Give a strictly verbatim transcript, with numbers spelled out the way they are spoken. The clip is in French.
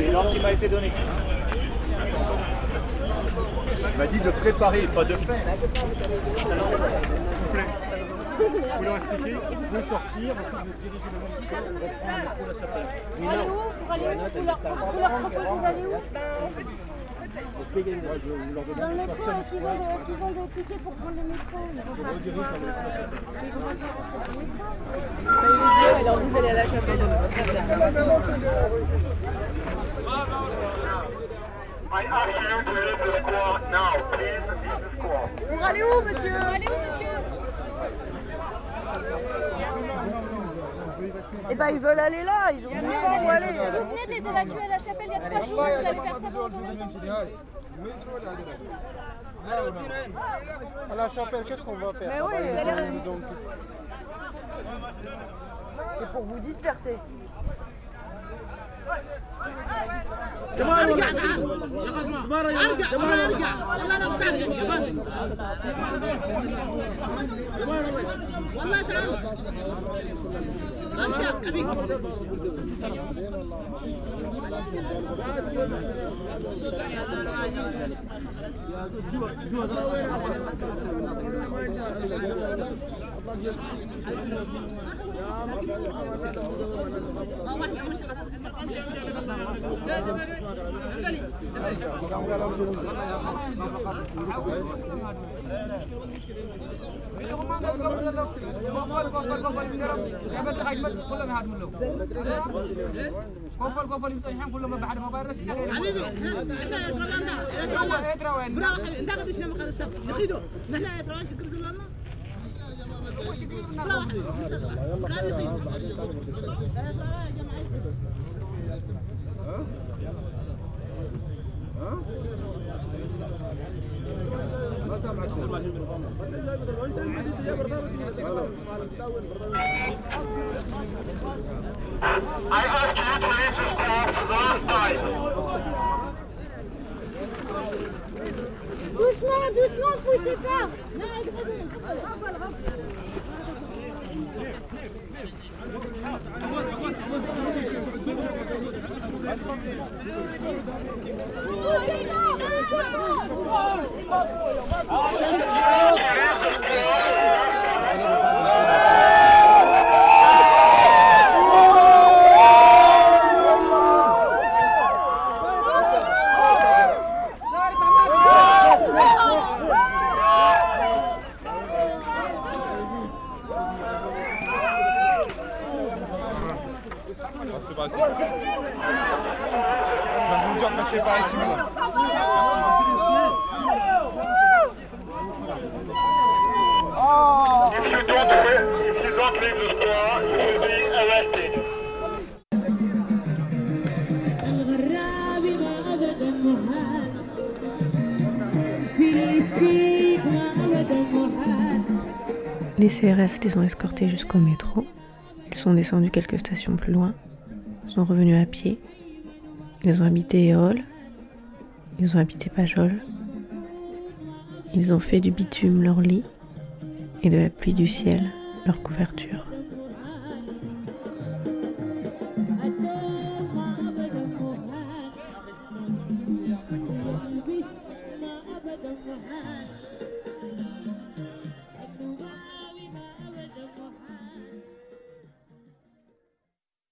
C'est l'ordre qui m'a été donné. Il m'a dit de préparer, pas de faire. Vous leur expliquez, vous pouvez sortir, ensuite vous dirigez le long du square, on reprend le métro La Chapelle. Aller où? Pour aller où? Vous leur, vous leur proposez d'aller où? Dans le métro, est-ce qu'ils ont, des, est-ce qu'ils ont des tickets pour prendre le métro? Ils se redirigent vers le métro La Chapelle. Ils vont pas faire le métro. Il est dur, il leur dit d'aller à La Chapelle. I ask you to leave the square now. Please leave the square. Pour aller où, monsieur? Aller où, monsieur? Eh ben, ils veulent aller là, ils ont dit où aller. Vous venez de les évacuer à La Chapelle il y a trois jours, vous allez faire ça pendant combien de temps? À La Chapelle, qu'est-ce qu'on va faire? Mais oui, ils ont, ils ont... c'est pour vous disperser. جماعة ارجع تعال ارجع والله ارجع والله انا بتاعك يا بني والله تعال ارجع حبيبي كوفل كوفل يمسحين كلهم بعد ما بيرس حبيبي احنا اترونا اترونا اترونا برا انت قد شنو مخلص يخيدو نحن اترونا شكر لنا برا كان يخيدو ما سامعكم. I ask you to leave the square to the left side. Doucement, doucement, poussez pas. C'est pas ici. Je vais vous dire que c'est pas ici. If you don't if you don't leave the square, you will be arrested. Les C R S les ont escortés jusqu'au métro. Ils sont descendus quelques stations plus loin, sont revenus à pied. Ils ont habité Éole, ils ont habité Pajol. Ils ont fait du bitume leur lit et de la pluie du ciel leur couverture.